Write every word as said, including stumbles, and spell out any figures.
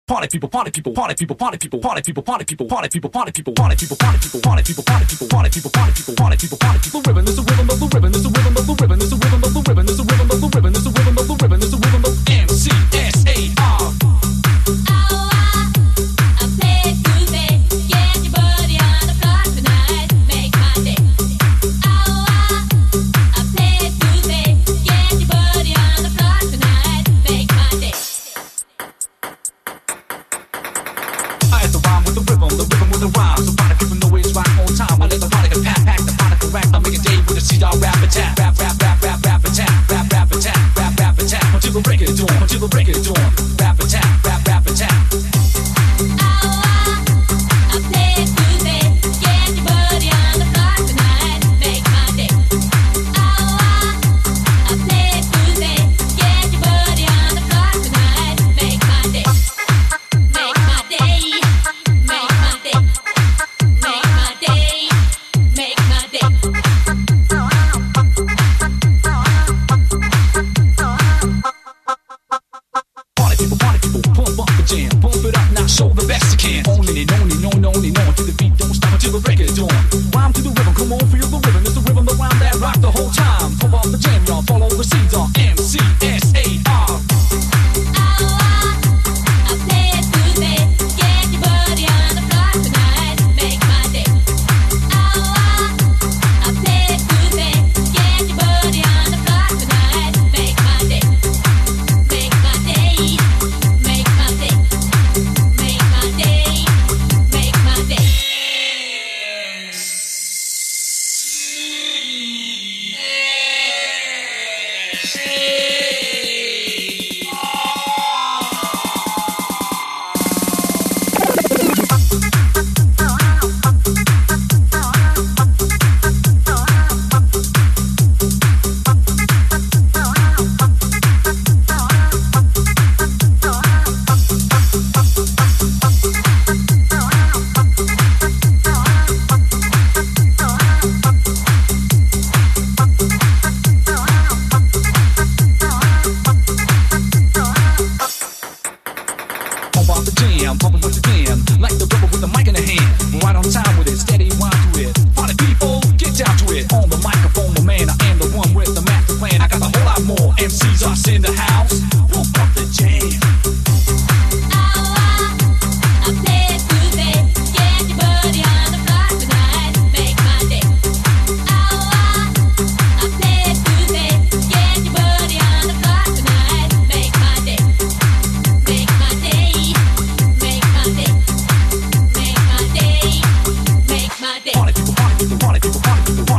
Party people, party people, party people, party people, party people, party people, party people, party people, party people, party people, party people, party people, party people, party people, party people, party people. The ribbon is the rhythm of the ribbon is the rhythm of the ribbon is the rhythm of the ribbon is the rhythm of the ribbon is the rhythm of the ribbon is the rhythm of M C S A R. Party people, party people, party people, party people.